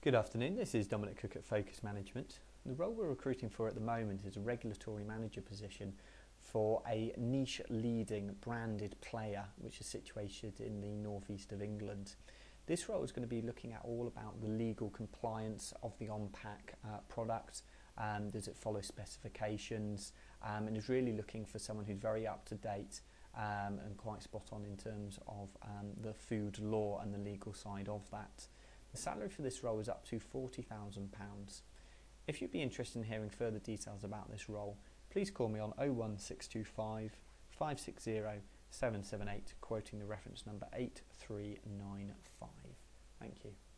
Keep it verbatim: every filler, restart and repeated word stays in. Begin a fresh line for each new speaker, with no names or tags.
Good afternoon, this is Dominic Cook at Focus Management. The role we're recruiting for at the moment is a regulatory manager position for a niche leading branded player which is situated in the northeast of England. This role is going to be looking at all about the legal compliance of the on-pack uh, product. Um, does it follow specifications, um, and is really looking for someone who's very up to date um, and quite spot on in terms of um, the food law and the legal side of that. The salary for this role is up to forty thousand pounds. If you'd be interested in hearing further details about this role, please call me on oh one six two five, five six zero, seven seven eight, quoting the reference number eight three nine five. Thank you.